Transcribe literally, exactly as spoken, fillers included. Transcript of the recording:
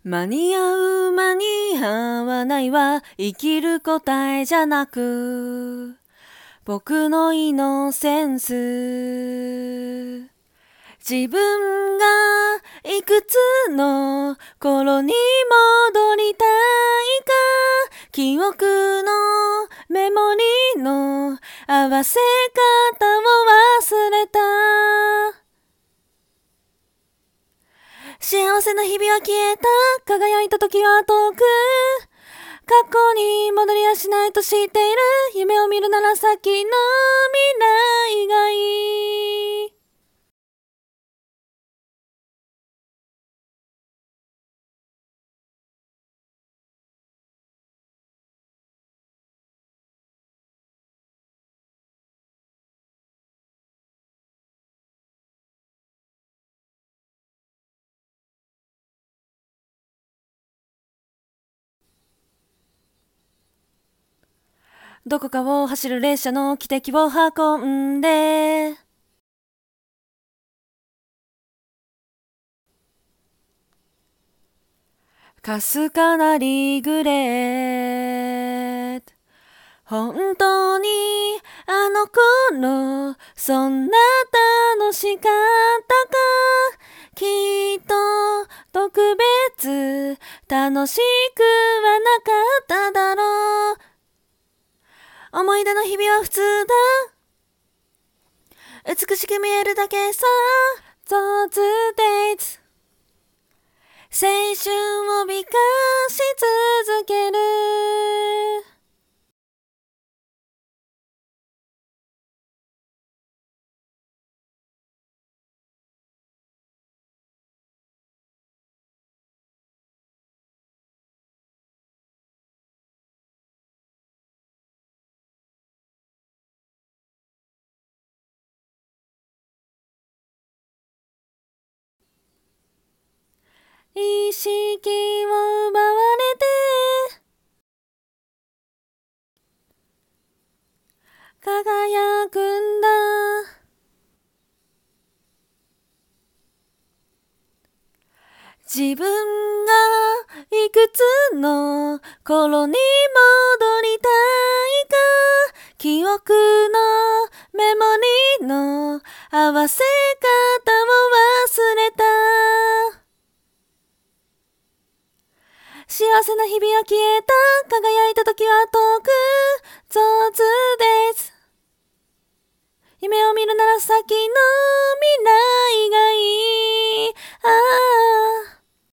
間に合う間に合わないは生きる答えじゃなく、僕のイノセンス。自分がいくつの頃に戻りたいか、記憶のメモリの合わせ方を忘れた。幸せな日々は消えた、輝いた時は遠く、過去に戻りはしないと知っている。夢を見るなら先の未来がいい。どこかを走る列車の汽笛を運んで、かすかなリグレート。本当にあの頃そんな楽しかったか。きっと特別楽しくはなかっただろう。思い出の日々は普通だ、美しく見えるだけさ。 Those days 青春を美化し続ける。意識を奪われて輝くんだ。自分がいくつの頃に戻りたいか、記憶のメモリの合わせ方を忘れた。幸せな日々は消えた、輝いた時は遠く。 Those days 夢を見るなら先の